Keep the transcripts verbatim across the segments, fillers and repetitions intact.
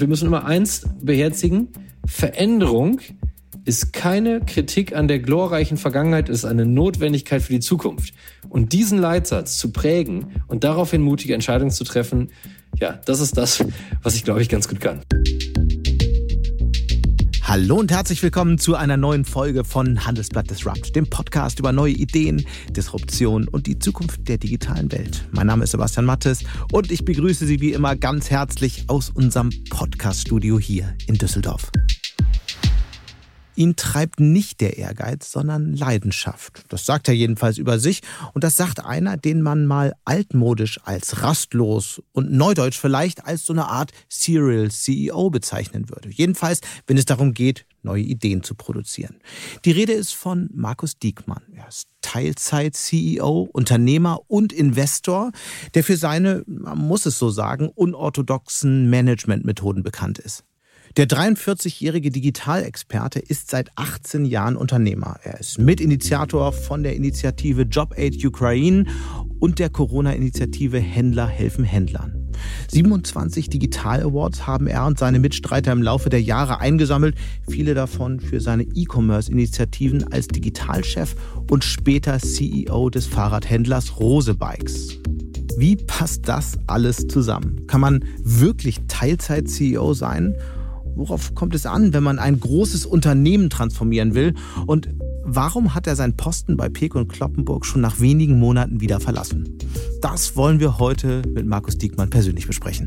Wir müssen immer eins beherzigen: Veränderung ist keine Kritik an der glorreichen Vergangenheit, ist eine Notwendigkeit für die Zukunft. Und diesen Leitsatz zu prägen und daraufhin mutige Entscheidungen zu treffen, ja, das ist das, was ich, glaube ich, ganz gut kann. Hallo und herzlich willkommen zu einer neuen Folge von Handelsblatt Disrupt, dem Podcast über neue Ideen, Disruption und die Zukunft der digitalen Welt. Mein Name ist Sebastian Mattes und ich begrüße Sie wie immer ganz herzlich aus unserem Podcast-Studio hier in Düsseldorf. Ihn treibt nicht der Ehrgeiz, sondern Leidenschaft. Das sagt er jedenfalls über sich. Und das sagt einer, den man mal altmodisch als rastlos und neudeutsch vielleicht als so eine Art Serial C E O bezeichnen würde. Jedenfalls, wenn es darum geht, neue Ideen zu produzieren. Die Rede ist von Markus Diekmann. Er ist Teilzeit-C E O, Unternehmer und Investor, der für seine, man muss es so sagen, unorthodoxen Managementmethoden bekannt ist. Der dreiundvierzigjährige Digitalexperte ist seit achtzehn Jahren Unternehmer. Er ist Mitinitiator von der Initiative Job Aid Ukraine und der Corona-Initiative Händler helfen Händlern. siebenundzwanzig Digital-Awards haben er und seine Mitstreiter im Laufe der Jahre eingesammelt, viele davon für seine E-Commerce-Initiativen als Digitalchef und später C E O des Fahrradhändlers Rose Bikes. Wie passt das alles zusammen? Kann man wirklich Teilzeit-C E O sein? Worauf kommt es an, wenn man ein großes Unternehmen transformieren will? Und warum hat er seinen Posten bei Peek und Cloppenburg schon nach wenigen Monaten wieder verlassen? Das wollen wir heute mit Markus Diekmann persönlich besprechen.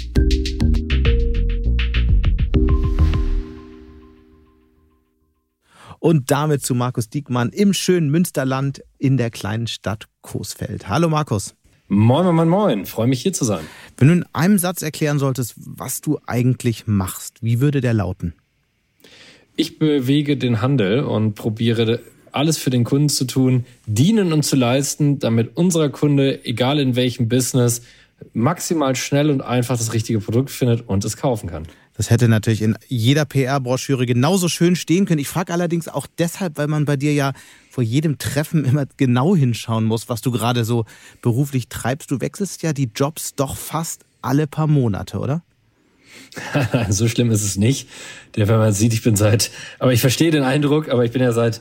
Und damit zu Markus Diekmann im schönen Münsterland in der kleinen Stadt Coesfeld. Hallo Markus. Moin, moin, moin, moin. Freue mich, hier zu sein. Wenn du in einem Satz erklären solltest, was du eigentlich machst, wie würde der lauten? Ich bewege den Handel und probiere alles für den Kunden zu tun, dienen und zu leisten, damit unser Kunde, egal in welchem Business, maximal schnell und einfach das richtige Produkt findet und es kaufen kann. Das hätte natürlich in jeder P R-Broschüre genauso schön stehen können. Ich frage allerdings auch deshalb, weil man bei dir ja vor jedem Treffen immer genau hinschauen muss, was du gerade so beruflich treibst. Du wechselst ja die Jobs doch fast alle paar Monate, oder? So schlimm ist es nicht. Der, wenn man sieht, ich bin seit, aber ich verstehe den Eindruck, aber ich bin ja seit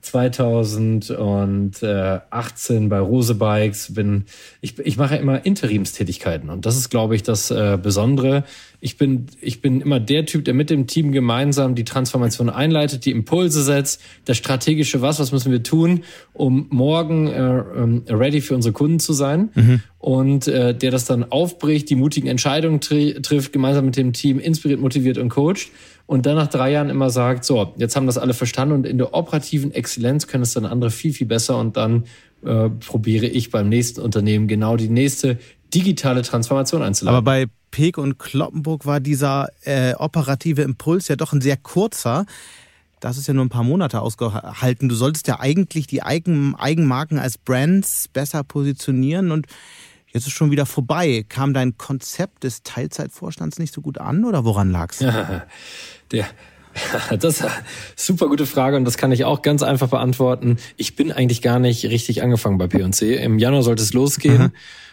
zweitausendachtzehn bei Rose Bikes. Bin, ich, ich mache immer Interimstätigkeiten und das ist, glaube ich, das äh, Besondere. Ich bin, ich bin immer der Typ, der mit dem Team gemeinsam die Transformation einleitet, die Impulse setzt, das strategische Was, was müssen wir tun, um morgen äh, ready für unsere Kunden zu sein. Mhm. Und äh, der das dann aufbricht, die mutigen Entscheidungen tri- trifft, gemeinsam mit dem Team, inspiriert, motiviert und coacht. Und dann nach drei Jahren immer sagt, so, jetzt haben das alle verstanden und in der operativen Exzellenz können es dann andere viel, viel besser. Und dann äh, probiere ich beim nächsten Unternehmen genau die nächste digitale Transformation einzuleiten. Aber bei Peek und Cloppenburg war dieser äh, operative Impuls ja doch ein sehr kurzer. Das ist ja nur ein paar Monate ausgehalten. Du solltest ja eigentlich die Eigen, Eigenmarken als Brands besser positionieren und jetzt ist schon wieder vorbei. Kam dein Konzept des Teilzeitvorstands nicht so gut an oder woran lag's? Ja, der, das ist eine super gute Frage und das kann ich auch ganz einfach beantworten. Ich bin eigentlich gar nicht richtig angefangen bei P und C. Im Januar sollte es losgehen. Mhm.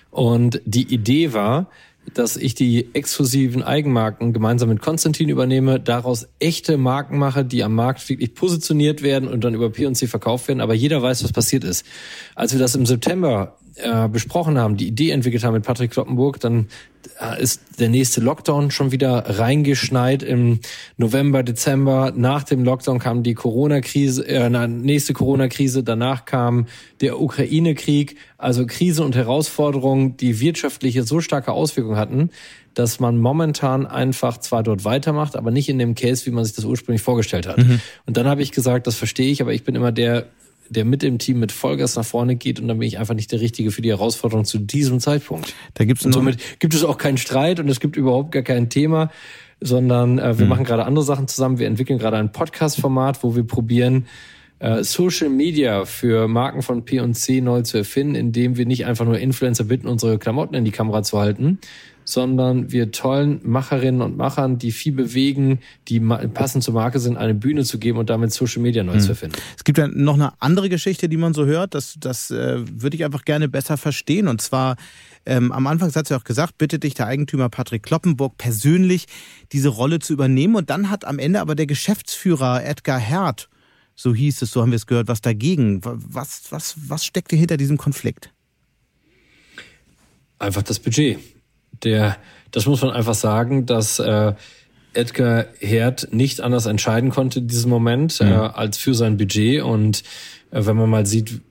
Und die Idee war, dass ich die exklusiven Eigenmarken gemeinsam mit Konstantin übernehme, daraus echte Marken mache, die am Markt wirklich positioniert werden und dann über P und C verkauft werden. Aber jeder weiß, was passiert ist. Als wir das im September äh, besprochen haben, die Idee entwickelt haben mit Patrick Cloppenburg, dann äh, ist der nächste Lockdown schon wieder reingeschneit im November, Dezember. Nach dem Lockdown kam die Corona-Krise, äh, nächste Corona-Krise. Danach kam der Ukraine-Krieg. Also Krisen und Herausforderungen, die wirtschaftliche so starke Auswirkungen hatten, dass man momentan einfach zwar dort weitermacht, aber nicht in dem Case, wie man sich das ursprünglich vorgestellt hat. Mhm. Und dann habe ich gesagt, das verstehe ich, aber ich bin immer der, der mit dem Team mit Vollgas nach vorne geht und dann bin ich einfach nicht der Richtige für die Herausforderung zu diesem Zeitpunkt. Da gibt's und somit gibt es auch keinen Streit und es gibt überhaupt gar kein Thema, sondern äh, wir mhm. machen gerade andere Sachen zusammen. Wir entwickeln gerade ein Podcast-Format, wo wir probieren, Social Media für Marken von P und C neu zu erfinden, indem wir nicht einfach nur Influencer bitten, unsere Klamotten in die Kamera zu halten, sondern wir tollen Macherinnen und Machern, die viel bewegen, die passend zur Marke sind, eine Bühne zu geben und damit Social Media neu hm. zu erfinden. Es gibt ja noch eine andere Geschichte, die man so hört, das, das äh, würde ich einfach gerne besser verstehen. Und zwar, ähm, am Anfang hat sie auch gesagt, bittet dich der Eigentümer Patrick Kloppenburg persönlich, diese Rolle zu übernehmen. Und dann hat am Ende aber der Geschäftsführer Edgar Herd, so hieß es, so haben wir es gehört, was dagegen. Was, was, was steckt hinter diesem Konflikt? Einfach das Budget. Der, das muss man einfach sagen, dass äh, Edgar Herd nicht anders entscheiden konnte in diesem Moment mhm. äh, als für sein Budget. Und äh, wenn man mal sieht,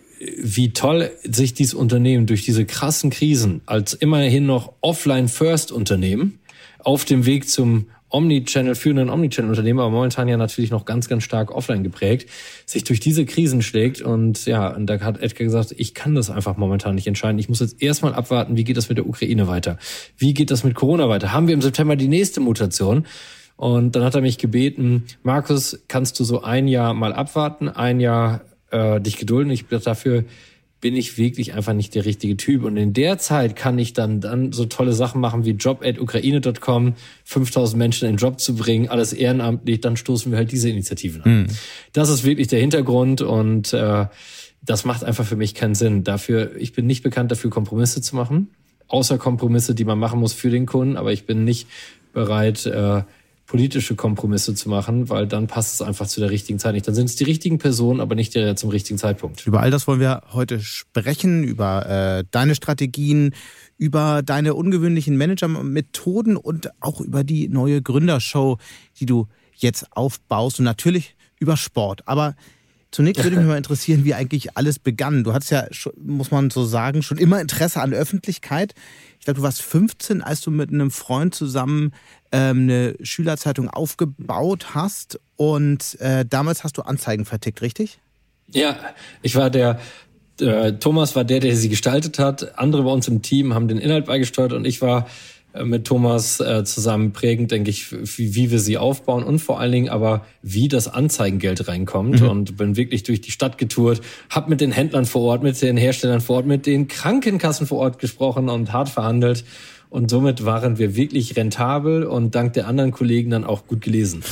wie toll sich dieses Unternehmen durch diese krassen Krisen als immerhin noch Offline-First-Unternehmen auf dem Weg zum Omnichannel, führenden Omnichannel-Unternehmen, aber momentan ja natürlich noch ganz, ganz stark offline geprägt, sich durch diese Krisen schlägt. Und ja, und da hat Edgar gesagt, ich kann das einfach momentan nicht entscheiden. Ich muss jetzt erstmal abwarten, wie geht das mit der Ukraine weiter? Wie geht das mit Corona weiter? Haben wir im September die nächste Mutation? Und dann hat er mich gebeten, Markus, kannst du so ein Jahr mal abwarten, ein Jahr äh, dich gedulden? Ich bin dafür bin ich wirklich einfach nicht der richtige Typ. Und in der Zeit kann ich dann, dann so tolle Sachen machen wie job at ukraine punkt com, fünftausend Menschen in den Job zu bringen, alles ehrenamtlich, dann stoßen wir halt diese Initiativen an. Mhm. Das ist wirklich der Hintergrund und äh, das macht einfach für mich keinen Sinn. Dafür, ich bin nicht bekannt dafür, Kompromisse zu machen, außer Kompromisse, die man machen muss für den Kunden, aber ich bin nicht bereit, äh, politische Kompromisse zu machen, weil dann passt es einfach zu der richtigen Zeit nicht. Dann sind es die richtigen Personen, aber nicht der zum richtigen Zeitpunkt. Über all das wollen wir heute sprechen, über äh, deine Strategien, über deine ungewöhnlichen Managermethoden und auch über die neue Gründershow, die du jetzt aufbaust und natürlich über Sport. Aber zunächst würde mich mal interessieren, wie eigentlich alles begann. Du hattest ja, muss man so sagen, schon immer Interesse an Öffentlichkeit. Ich glaube, du warst fünfzehn, als du mit einem Freund zusammen ähm, eine Schülerzeitung aufgebaut hast. Und äh, damals hast du Anzeigen vertickt, richtig? Ja, ich war der, äh, Thomas war der, der sie gestaltet hat. Andere bei uns im Team haben den Inhalt beigesteuert und ich war mit Thomas äh, zusammen prägend, denke ich, wie, wie wir sie aufbauen und vor allen Dingen aber, wie das Anzeigengeld reinkommt. Mhm. Und bin wirklich durch die Stadt getourt, hab mit den Händlern vor Ort, mit den Herstellern vor Ort, mit den Krankenkassen vor Ort gesprochen und hart verhandelt. Und somit waren wir wirklich rentabel und dank der anderen Kollegen dann auch gut gelesen.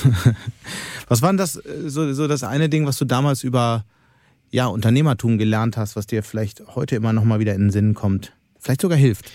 Was war denn das, so, so das eine Ding, was du damals über ja, Unternehmertum gelernt hast, was dir vielleicht heute immer noch mal wieder in den Sinn kommt? Vielleicht sogar hilft?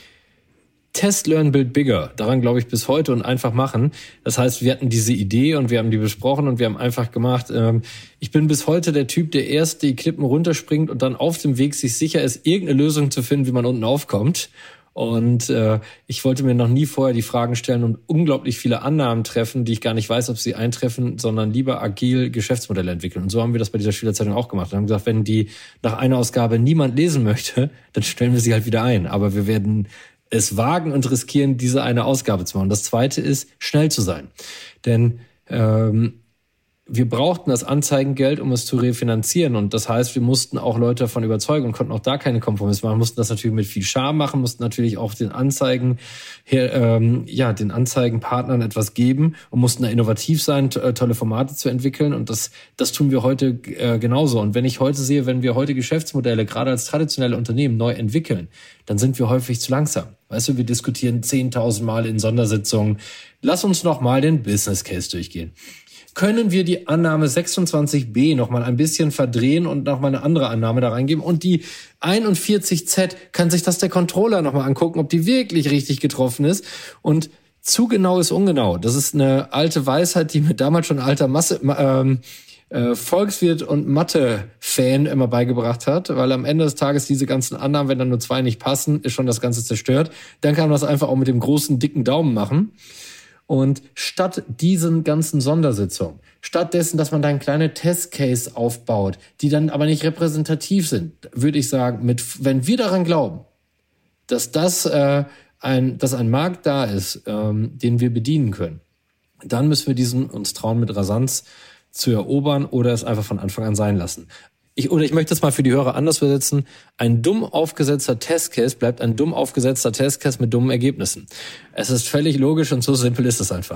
Test, Learn, Build Bigger. Daran glaube ich bis heute und einfach machen. Das heißt, wir hatten diese Idee und wir haben die besprochen und wir haben einfach gemacht. Ähm, ich bin bis heute der Typ, der erst die Klippen runterspringt und dann auf dem Weg sich sicher ist, irgendeine Lösung zu finden, wie man unten aufkommt. Und äh, ich wollte mir noch nie vorher die Fragen stellen und unglaublich viele Annahmen treffen, die ich gar nicht weiß, ob sie eintreffen, sondern lieber agil Geschäftsmodelle entwickeln. Und so haben wir das bei dieser Schülerzeitung auch gemacht. Wir haben gesagt, wenn die nach einer Ausgabe niemand lesen möchte, dann stellen wir sie halt wieder ein. Aber wir werden es wagen und riskieren, diese eine Ausgabe zu machen. Das Zweite ist, schnell zu sein. Denn ähm, wir brauchten das Anzeigengeld, um es zu refinanzieren. Und das heißt, wir mussten auch Leute davon überzeugen und konnten auch da keine Kompromisse machen. Mussten das natürlich mit viel Charme machen, mussten natürlich auch den Anzeigen, her, ähm, ja, den Anzeigenpartnern etwas geben und mussten da innovativ sein, to- tolle Formate zu entwickeln. Und das, das tun wir heute äh, genauso. Und wenn ich heute sehe, wenn wir heute Geschäftsmodelle, gerade als traditionelle Unternehmen, neu entwickeln, dann sind wir häufig zu langsam. Weißt du, wir diskutieren zehntausend Mal in Sondersitzungen. Lass uns noch mal den Business Case durchgehen. Können wir die Annahme sechsundzwanzig b noch mal ein bisschen verdrehen und noch mal eine andere Annahme da reingeben? Und die einundvierzig z, kann sich das der Controller noch mal angucken, ob die wirklich richtig getroffen ist? Und zu genau ist ungenau. Das ist eine alte Weisheit, die mir damals schon alter Masse, ähm, äh, Volkswirt und Mathe-Fan immer beigebracht hat, weil am Ende des Tages diese ganzen Annahmen, wenn dann nur zwei nicht passen, ist schon das Ganze zerstört. Dann kann man das einfach auch mit dem großen, dicken Daumen machen. Und statt diesen ganzen Sondersitzungen, stattdessen, dass man da eine kleine Testcase aufbaut, die dann aber nicht repräsentativ sind, würde ich sagen, mit, wenn wir daran glauben, dass das äh, ein, dass ein Markt da ist, ähm, den wir bedienen können, dann müssen wir diesen uns trauen, mit Rasanz zu erobern oder es einfach von Anfang an sein lassen. Ich, oder ich möchte es mal für die Hörer anders übersetzen. Ein dumm aufgesetzter Testcase bleibt ein dumm aufgesetzter Testcase mit dummen Ergebnissen. Es ist völlig logisch und so simpel ist es einfach.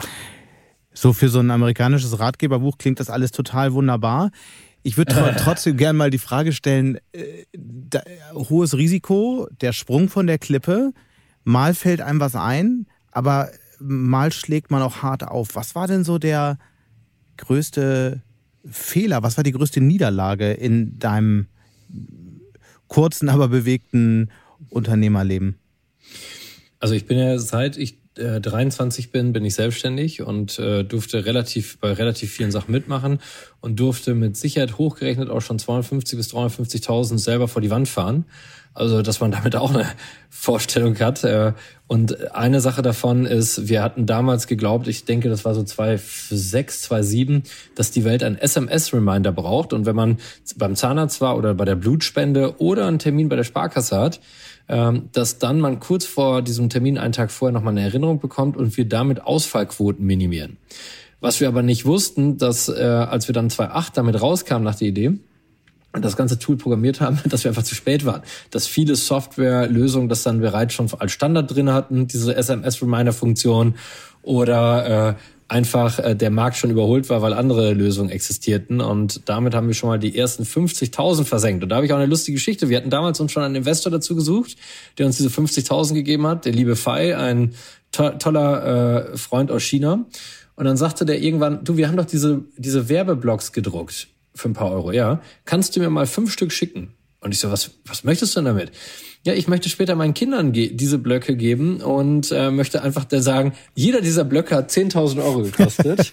So für so ein amerikanisches Ratgeberbuch klingt das alles total wunderbar. Ich würde tr- trotzdem gerne mal die Frage stellen, äh, da, hohes Risiko, der Sprung von der Klippe. mal fällt einem was ein, aber mal schlägt man auch hart auf. Was war denn so der größte Fehler? Was war die größte Niederlage in deinem kurzen, aber bewegten Unternehmerleben? Also ich bin ja seit ich äh, dreiundzwanzig bin, bin ich selbstständig und äh, durfte relativ bei relativ vielen Sachen mitmachen und durfte mit Sicherheit hochgerechnet auch schon zweihundertfünfzig bis dreihundertfünfzigtausend selber vor die Wand fahren. Also, dass man damit auch eine Vorstellung hat. Und eine Sache davon ist, wir hatten damals geglaubt, ich denke, das war so zweitausendsechs, zweitausendsieben, dass die Welt einen S M S-Reminder braucht. Und wenn man beim Zahnarzt war oder bei der Blutspende oder einen Termin bei der Sparkasse hat, dass dann man kurz vor diesem Termin, einen Tag vorher, nochmal eine Erinnerung bekommt und wir damit Ausfallquoten minimieren. Was wir aber nicht wussten, dass als wir dann zweitausendacht damit rauskamen nach der Idee, und das ganze Tool programmiert haben, dass wir einfach zu spät waren. Dass viele Softwarelösungen das dann bereits schon als Standard drin hatten, diese S M S-Reminder-Funktion, oder äh, einfach äh, der Markt schon überholt war, weil andere Lösungen existierten. Und damit haben wir schon mal die ersten fünfzigtausend versenkt. Und da habe ich auch eine lustige Geschichte. Wir hatten damals uns schon einen Investor dazu gesucht, der uns diese fünfzigtausend gegeben hat, der liebe Fei, ein to- toller äh, Freund aus China. Und dann sagte der irgendwann, du, wir haben doch diese diese Werbeblocks gedruckt. Für ein paar Euro, ja. Kannst du mir mal fünf Stück schicken? Und ich so, was, was möchtest du denn damit? Ja, ich möchte später meinen Kindern ge- diese Blöcke geben und äh, möchte einfach da sagen, jeder dieser Blöcke hat zehntausend Euro gekostet.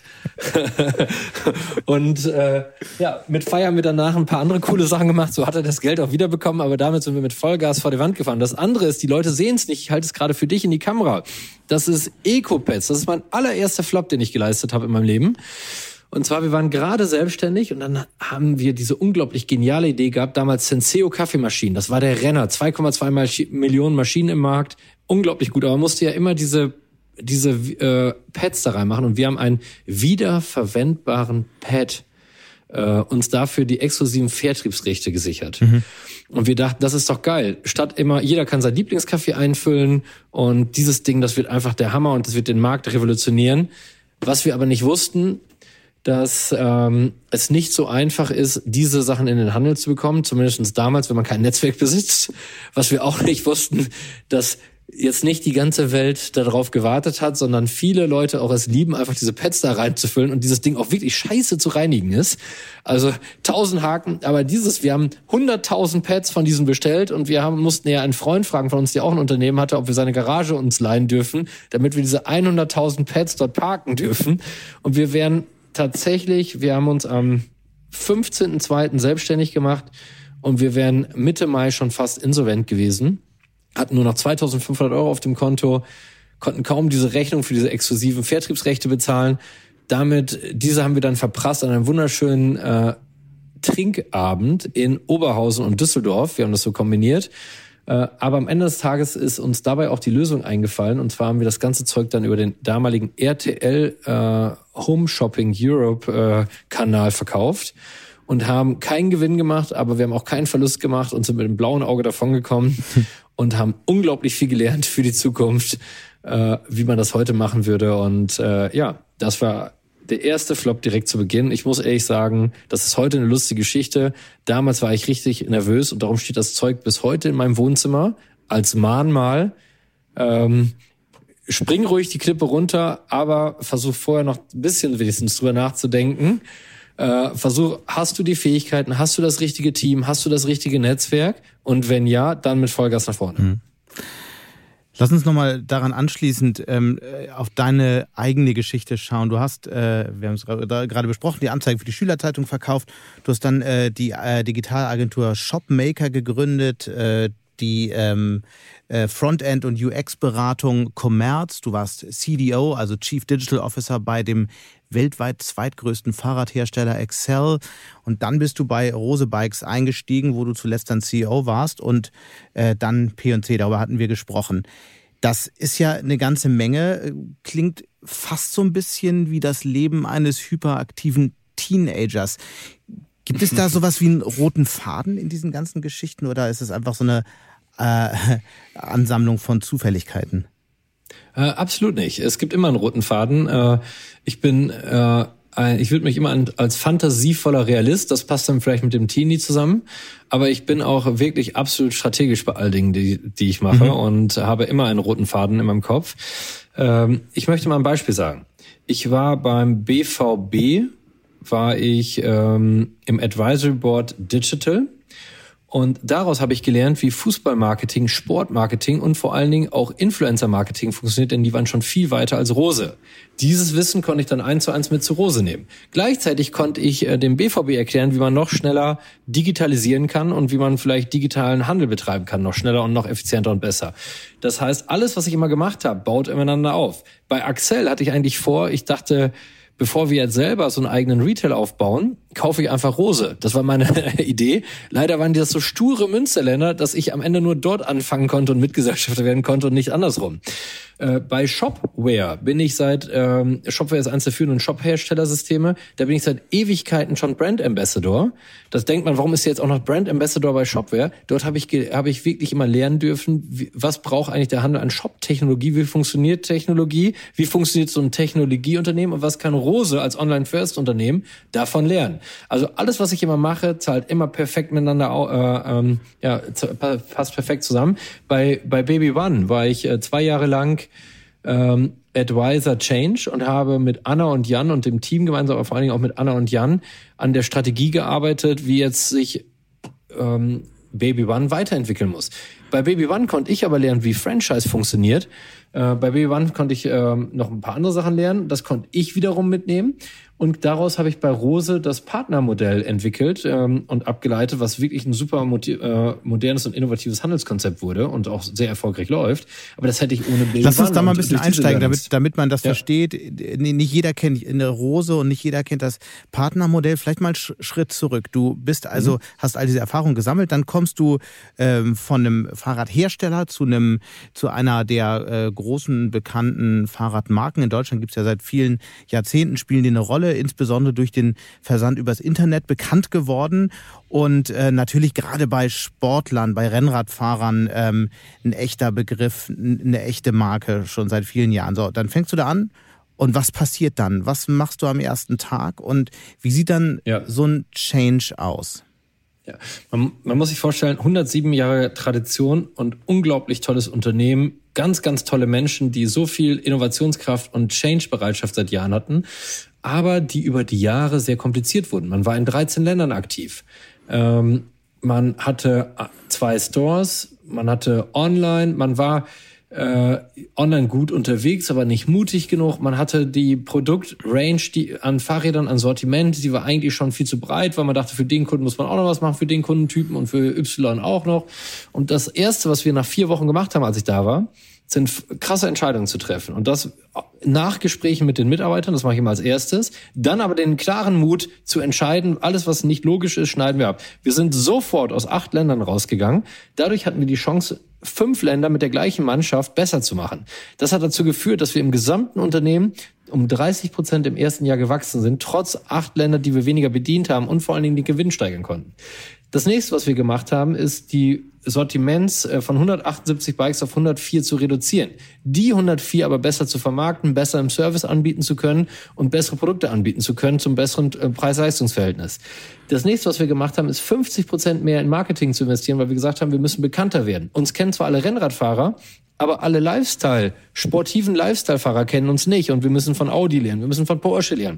Und äh, ja, mit Feier haben wir danach ein paar andere coole Sachen gemacht. So hat er das Geld auch wiederbekommen, aber damit sind wir mit Vollgas vor die Wand gefahren. Das andere ist, die Leute sehen es nicht. Ich halte es gerade für dich in die Kamera. Das ist EcoPads. Das ist mein allererster Flop, den ich geleistet habe in meinem Leben. Und zwar, wir waren gerade selbstständig und dann haben wir diese unglaublich geniale Idee gehabt, damals Senseo Kaffeemaschinen. Das war der Renner, zwei Komma zwei Millionen Maschinen im Markt, unglaublich gut. Aber man musste ja immer diese diese äh, Pads da reinmachen und wir haben einen wiederverwendbaren Pad äh, uns dafür die exklusiven Vertriebsrechte gesichert. Mhm. Und wir dachten, das ist doch geil. Statt immer, jeder kann seinen Lieblingskaffee einfüllen und dieses Ding, das wird einfach der Hammer und das wird den Markt revolutionieren. Was wir aber nicht wussten, dass ähm, es nicht so einfach ist, diese Sachen in den Handel zu bekommen, zumindest damals, wenn man kein Netzwerk besitzt. Was wir auch nicht wussten, dass jetzt nicht die ganze Welt darauf gewartet hat, sondern viele Leute auch es lieben, einfach diese Pads da reinzufüllen und dieses Ding auch wirklich scheiße zu reinigen ist. Also tausend Haken, aber dieses, wir haben hunderttausend Pads von diesen bestellt und wir haben mussten ja einen Freund fragen von uns, der auch ein Unternehmen hatte, ob wir seine Garage uns leihen dürfen, damit wir diese hunderttausend Pads dort parken dürfen. Und wir wären tatsächlich, wir haben uns am fünfzehnten zweiten selbstständig gemacht und wir wären Mitte Mai schon fast insolvent gewesen, hatten nur noch zweitausendfünfhundert Euro auf dem Konto, konnten kaum diese Rechnung für diese exklusiven Vertriebsrechte bezahlen. Damit, diese haben wir dann verprasst an einem wunderschönen äh, Trinkabend in Oberhausen und Düsseldorf. Wir haben das so kombiniert. Äh, aber am Ende des Tages ist uns dabei auch die Lösung eingefallen. Und zwar haben wir das ganze Zeug dann über den damaligen R T L äh, Home Shopping Europe äh, Kanal verkauft und haben keinen Gewinn gemacht, aber wir haben auch keinen Verlust gemacht und sind mit dem blauen Auge davongekommen und haben unglaublich viel gelernt für die Zukunft, äh, wie man das heute machen würde. Und äh, ja, das war der erste Flop direkt zu Beginn. Ich muss ehrlich sagen, das ist heute eine lustige Geschichte. Damals war ich richtig nervös und darum steht das Zeug bis heute in meinem Wohnzimmer als Mahnmal. Ähm, spring ruhig die Klippe runter, aber versuch vorher noch ein bisschen wenigstens drüber nachzudenken. Äh, versuch, hast du die Fähigkeiten, hast du das richtige Team, hast du das richtige Netzwerk? Und wenn ja, dann mit Vollgas nach vorne. Mhm. Lass uns nochmal daran anschließend ähm, auf deine eigene Geschichte schauen. Du hast, äh, wir haben es gerade besprochen, die Anzeige für die Schülerzeitung verkauft. Du hast dann äh, die äh, Digitalagentur Shopmaker gegründet, äh, die ähm, äh, Frontend- und U X-Beratung Commerz. Du warst C D O, also Chief Digital Officer bei dem weltweit zweitgrößten Fahrradhersteller Excel. Und dann bist du bei Rose Bikes eingestiegen, wo du zuletzt dann C E O warst und äh, dann P und C, darüber hatten wir gesprochen. Das ist ja eine ganze Menge, klingt fast so ein bisschen wie das Leben eines hyperaktiven Teenagers. Gibt es da sowas wie einen roten Faden in diesen ganzen Geschichten oder ist es einfach so eine äh, Ansammlung von Zufälligkeiten? Äh, absolut nicht. Es gibt immer einen roten Faden. Äh, ich bin äh, ich würde mich immer als fantasievoller Realist, das passt dann vielleicht mit dem Teenie zusammen, aber ich bin auch wirklich absolut strategisch bei all Dingen, die, die ich mache mhm. und habe immer einen roten Faden in meinem Kopf. Ähm, ich möchte mal ein Beispiel sagen. Ich war beim B V B, war ich ähm, im Advisory Board Digital. Und daraus habe ich gelernt, wie Fußballmarketing, Sportmarketing und vor allen Dingen auch Influencer-Marketing funktioniert, denn die waren schon viel weiter als Rose. Dieses Wissen konnte ich dann eins zu eins mit zu Rose nehmen. Gleichzeitig konnte ich äh, dem B V B erklären, wie man noch schneller digitalisieren kann und wie man vielleicht digitalen Handel betreiben kann, noch schneller und noch effizienter und besser. Das heißt, alles, was ich immer gemacht habe, baut ineinander auf. Bei Axel hatte ich eigentlich vor, ich dachte, bevor wir jetzt selber so einen eigenen Retail aufbauen, kaufe ich einfach Rose. Das war meine Idee. Leider waren die das so sture Münsterländer, dass ich am Ende nur dort anfangen konnte und Mitgesellschafter werden konnte und nicht andersrum. Äh, bei Shopware bin ich seit, ähm, Shopware ist eines der führenden Shop-Herstellersysteme, da bin ich seit Ewigkeiten schon Brand Ambassador. Das denkt man, warum ist jetzt auch noch Brand Ambassador bei Shopware? Dort habe ich, habe ich wirklich immer lernen dürfen, wie, was braucht eigentlich der Handel an Shop-Technologie, wie funktioniert Technologie, wie funktioniert so ein Technologieunternehmen und was kann Rose als Online-First-Unternehmen davon lernen. Also alles, was ich immer mache, zahlt immer perfekt miteinander, äh, ähm, ja, passt perfekt zusammen. Bei, bei Baby One war ich äh, zwei Jahre lang ähm, Advisor Change und habe mit Anna und Jan und dem Team gemeinsam, aber vor allen Dingen auch mit Anna und Jan an der Strategie gearbeitet, wie jetzt sich ähm, Baby One weiterentwickeln muss. Bei Baby One konnte ich aber lernen, wie Franchise funktioniert. Äh, bei Baby One konnte ich ähm, noch ein paar andere Sachen lernen. Das konnte ich wiederum mitnehmen. Und daraus habe ich bei Rose das Partnermodell entwickelt ähm, und abgeleitet, was wirklich ein super motiv- äh, modernes und innovatives Handelskonzept wurde und auch sehr erfolgreich läuft. Aber das hätte ich ohne Baby Lass uns da mal ein und bisschen einsteigen, damit, damit man das ja. versteht. Nicht jeder kennt eine Rose und nicht jeder kennt das Partnermodell. Vielleicht mal einen Schritt zurück. Du bist also, mhm. hast all diese Erfahrungen gesammelt, dann kommst du ähm, von einem Fahrradhersteller zu einem zu einer der äh, großen bekannten Fahrradmarken. In Deutschland gibt es ja seit vielen Jahrzehnten, spielen die eine Rolle, insbesondere durch den Versand übers Internet bekannt geworden und äh, natürlich gerade bei Sportlern, bei Rennradfahrern ähm, ein echter Begriff, eine echte Marke schon seit vielen Jahren. So, dann fängst du da an und was passiert dann? Was machst du am ersten Tag und wie sieht dann ja. so ein Change aus? Ja, man, man muss sich vorstellen, hundertsieben Jahre Tradition und unglaublich tolles Unternehmen, ganz, ganz tolle Menschen, die so viel Innovationskraft und Change-Bereitschaft seit Jahren hatten, aber die über die Jahre sehr kompliziert wurden. Man war in dreizehn Ländern aktiv. Ähm, man hatte zwei Stores, man hatte online, man war äh, online gut unterwegs, aber nicht mutig genug. Man hatte die Produktrange die an Fahrrädern, an Sortiment, die war eigentlich schon viel zu breit, weil man dachte, für den Kunden muss man auch noch was machen, für den Kundentypen und für Y auch noch. Und das Erste, was wir nach vier Wochen gemacht haben, als ich da war, sind krasse Entscheidungen zu treffen. Und das nach Gesprächen mit den Mitarbeitern, das mache ich immer als erstes. Dann aber den klaren Mut zu entscheiden, alles, was nicht logisch ist, schneiden wir ab. Wir sind sofort aus acht Ländern rausgegangen. Dadurch hatten wir die Chance, fünf Länder mit der gleichen Mannschaft besser zu machen. Das hat dazu geführt, dass wir im gesamten Unternehmen um dreißig Prozent im ersten Jahr gewachsen sind, trotz acht Länder, die wir weniger bedient haben und vor allen Dingen den Gewinn steigern konnten. Das nächste, was wir gemacht haben, ist die Sortiments von hundertachtundsiebzig Bikes auf hundertvier zu reduzieren. Die hundertvier aber besser zu vermarkten, besser im Service anbieten zu können und bessere Produkte anbieten zu können zum besseren Preis-Leistungs-Verhältnis. Das nächste, was wir gemacht haben, ist fünfzig Prozent mehr in Marketing zu investieren, weil wir gesagt haben, wir müssen bekannter werden. Uns kennen zwar alle Rennradfahrer, aber alle Lifestyle, sportiven Lifestyle-Fahrer kennen uns nicht und wir müssen von Audi lernen, wir müssen von Porsche lernen.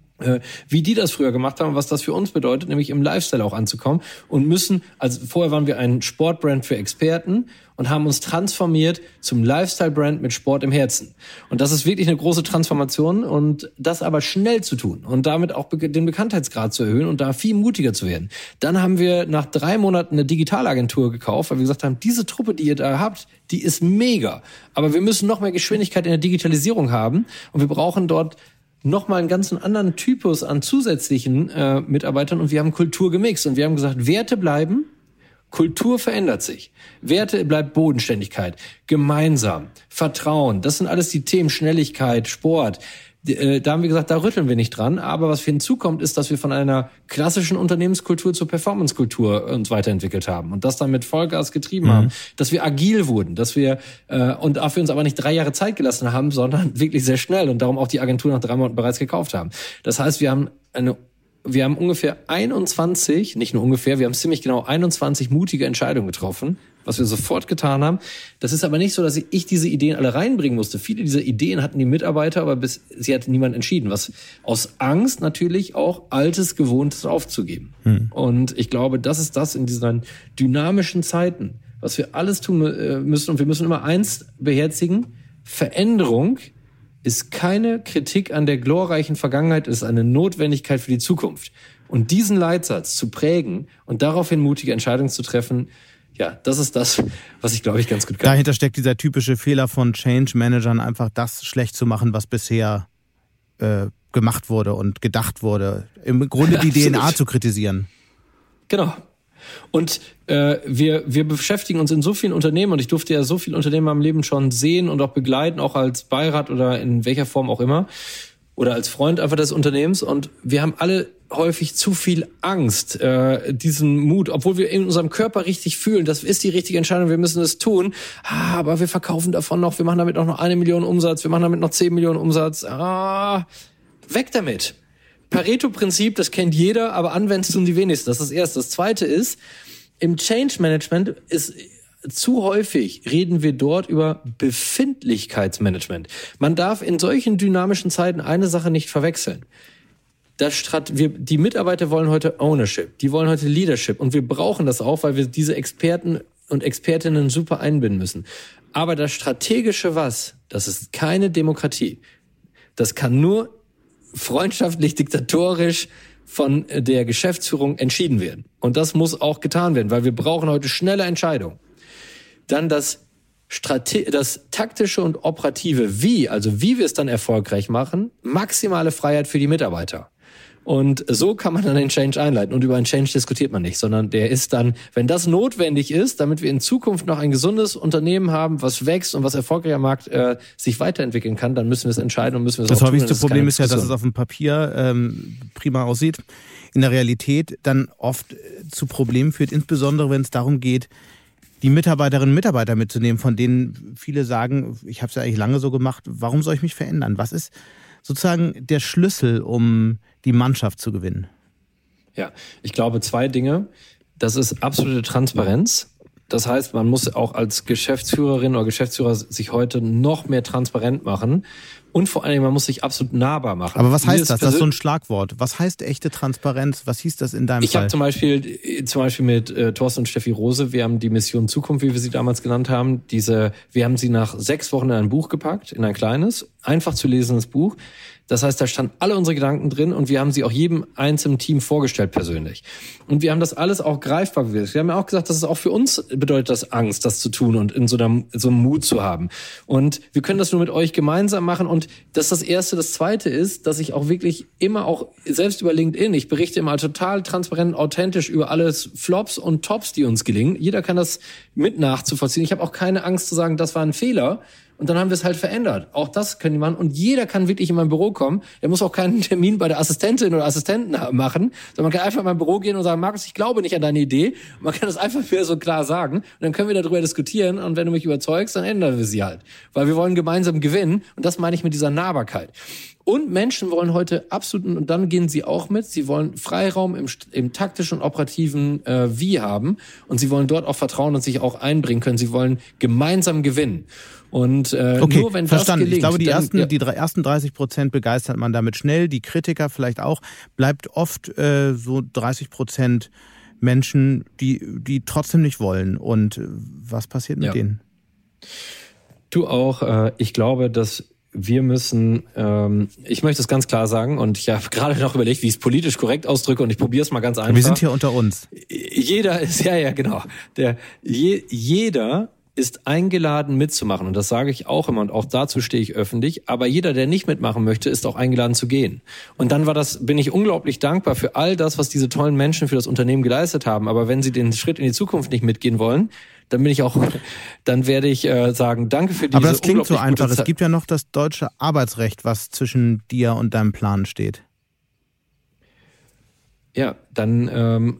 Wie die das früher gemacht haben, was das für uns bedeutet, nämlich im Lifestyle auch anzukommen und müssen, also vorher waren wir ein Sportbrand für Experten und haben uns transformiert zum Lifestyle-Brand mit Sport im Herzen. Und das ist wirklich eine große Transformation und das aber schnell zu tun und damit auch den Bekanntheitsgrad zu erhöhen und da viel mutiger zu werden. Dann haben wir nach drei Monaten eine Digitalagentur gekauft, weil wir gesagt haben, diese Truppe, die ihr da habt, die ist mega. Aber wir müssen noch mehr Geschwindigkeit in der Digitalisierung haben und wir brauchen dort nochmal einen ganz anderen Typus an zusätzlichen äh, Mitarbeitern und wir haben Kultur gemixt und wir haben gesagt, Werte bleiben, Kultur verändert sich. Werte bleibt Bodenständigkeit, gemeinsam, Vertrauen, das sind alles die Themen, Schnelligkeit, Sport. Da haben wir gesagt, da rütteln wir nicht dran. Aber was hinzukommt, ist, dass wir von einer klassischen Unternehmenskultur zur Performancekultur uns weiterentwickelt haben und das dann mit Vollgas getrieben mhm. haben, dass wir agil wurden, dass wir äh, und dafür uns aber nicht drei Jahre Zeit gelassen haben, sondern wirklich sehr schnell und darum auch die Agentur nach drei Monaten bereits gekauft haben. Das heißt, wir haben eine Wir haben ungefähr einundzwanzig, nicht nur ungefähr, wir haben ziemlich genau einundzwanzig mutige Entscheidungen getroffen, was wir sofort getan haben. Das ist aber nicht so, dass ich diese Ideen alle reinbringen musste. Viele dieser Ideen hatten die Mitarbeiter, aber bis sie hat niemand entschieden. Was aus Angst natürlich auch Altes, Gewohntes aufzugeben. Hm. Und ich glaube, das ist das in diesen dynamischen Zeiten, was wir alles tun müssen. Und wir müssen immer eins beherzigen: Veränderung ist keine Kritik an der glorreichen Vergangenheit, es ist eine Notwendigkeit für die Zukunft. Und diesen Leitsatz zu prägen und daraufhin mutige Entscheidungen zu treffen, ja, das ist das, was ich, glaube ich, ganz gut kann. Dahinter steckt dieser typische Fehler von Change-Managern, einfach das schlecht zu machen, was bisher äh, gemacht wurde und gedacht wurde. Im Grunde die D N A zu kritisieren. Genau. Und äh, wir wir beschäftigen uns in so vielen Unternehmen, und ich durfte ja so viele Unternehmen am Leben schon sehen und auch begleiten, auch als Beirat oder in welcher Form auch immer, oder als Freund einfach des Unternehmens. Und wir haben alle häufig zu viel Angst, äh, diesen Mut, obwohl wir in unserem Körper richtig fühlen, das ist die richtige Entscheidung, wir müssen es tun, ah, aber wir verkaufen davon noch, wir machen damit auch noch eine Million Umsatz, wir machen damit noch zehn Millionen Umsatz, ah, weg damit. Pareto-Prinzip, das kennt jeder, aber anwenden tun die wenigsten. Das ist das Erste. Das Zweite ist, im Change-Management ist zu häufig reden wir dort über Befindlichkeitsmanagement. Man darf in solchen dynamischen Zeiten eine Sache nicht verwechseln. Das Strat- wir, die Mitarbeiter wollen heute Ownership, die wollen heute Leadership, und wir brauchen das auch, weil wir diese Experten und Expertinnen super einbinden müssen. Aber das strategische Was, das ist keine Demokratie. Das kann nur freundschaftlich, diktatorisch von der Geschäftsführung entschieden werden. Und das muss auch getan werden, weil wir brauchen heute schnelle Entscheidungen. Dann das Strate- das taktische und operative Wie, also wie wir es dann erfolgreich machen, maximale Freiheit für die Mitarbeiter. Und so kann man dann den Change einleiten. Und über einen Change diskutiert man nicht, sondern der ist dann, wenn das notwendig ist, damit wir in Zukunft noch ein gesundes Unternehmen haben, was wächst und was erfolgreich am Markt äh, sich weiterentwickeln kann, dann müssen wir es entscheiden und müssen wir es das auch tun. Das häufigste Problem ist ja, dass es auf dem Papier ähm, prima aussieht, in der Realität dann oft äh, zu Problemen führt, insbesondere wenn es darum geht, die Mitarbeiterinnen und Mitarbeiter mitzunehmen, von denen viele sagen, ich habe es ja eigentlich lange so gemacht, warum soll ich mich verändern? Was ist sozusagen der Schlüssel, um die Mannschaft zu gewinnen? Ja, ich glaube zwei Dinge. Das ist absolute Transparenz. Das heißt, man muss auch als Geschäftsführerin oder Geschäftsführer sich heute noch mehr transparent machen. Und vor allen Dingen, man muss sich absolut nahbar machen. Aber was heißt das? Das ist so ein Schlagwort. Was heißt echte Transparenz? Was hieß das in deinem ich Fall? Ich habe zum Beispiel, zum Beispiel mit äh, Thorsten und Steffi Rose, wir haben die Mission Zukunft, wie wir sie damals genannt haben, diese, wir haben sie nach sechs Wochen in ein Buch gepackt, in ein kleines, einfach zu lesendes Buch. Das heißt, da standen alle unsere Gedanken drin und wir haben sie auch jedem einzelnen Team vorgestellt persönlich. Und wir haben das alles auch greifbar gewesen. Wir haben ja auch gesagt, dass es auch für uns bedeutet, das Angst, das zu tun und in so einer, so einem Mut zu haben. Und wir können das nur mit euch gemeinsam machen. Und das ist das Erste. Das Zweite ist, dass ich auch wirklich immer auch, selbst über LinkedIn, ich berichte immer total transparent und authentisch über alles Flops und Tops, die uns gelingen. Jeder kann das mit nachzuvollziehen. Ich habe auch keine Angst zu sagen, das war ein Fehler. Und dann haben wir es halt verändert. Auch das können die machen. Und jeder kann wirklich in mein Büro kommen. Er muss auch keinen Termin bei der Assistentin oder Assistenten machen, sondern man kann einfach in mein Büro gehen und sagen, Markus, ich glaube nicht an deine Idee. Und man kann das einfach wieder so klar sagen. Und dann können wir darüber diskutieren. Und wenn du mich überzeugst, dann ändern wir sie halt. Weil wir wollen gemeinsam gewinnen. Und das meine ich mit dieser Nahbarkeit. Und Menschen wollen heute absolut, und dann gehen sie auch mit, sie wollen Freiraum im, im taktischen und operativen äh, Wie haben. Und sie wollen dort auch vertrauen und sich auch einbringen können. Sie wollen gemeinsam gewinnen. Und äh, okay, nur wenn verstanden. das gelingt, ich glaube, die dann, ersten, ja. die drei, ersten dreißig Prozent begeistert man damit schnell, die Kritiker vielleicht auch. Bleibt oft äh, so dreißig Prozent Menschen, die die trotzdem nicht wollen. Und was passiert mit ja. denen? Du auch. Äh, ich glaube, dass wir müssen, ähm, ich möchte es ganz klar sagen, und ich habe gerade noch überlegt, wie ich es politisch korrekt ausdrücke, und ich probiere es mal ganz einfach. Wir sind hier unter uns. Jeder ist, ja, ja, genau. Der, je, jeder ist eingeladen mitzumachen. Und das sage ich auch immer und auch dazu stehe ich öffentlich. Aber jeder, der nicht mitmachen möchte, ist auch eingeladen zu gehen. Und dann war das, bin ich unglaublich dankbar für all das, was diese tollen Menschen für das Unternehmen geleistet haben. Aber wenn sie den Schritt in die Zukunft nicht mitgehen wollen, dann bin ich auch, dann werde ich äh, sagen, danke für diese. Aber das klingt so einfach. Es gibt ja noch das deutsche Arbeitsrecht, was zwischen dir und deinem Plan steht. Ja, dann, ähm,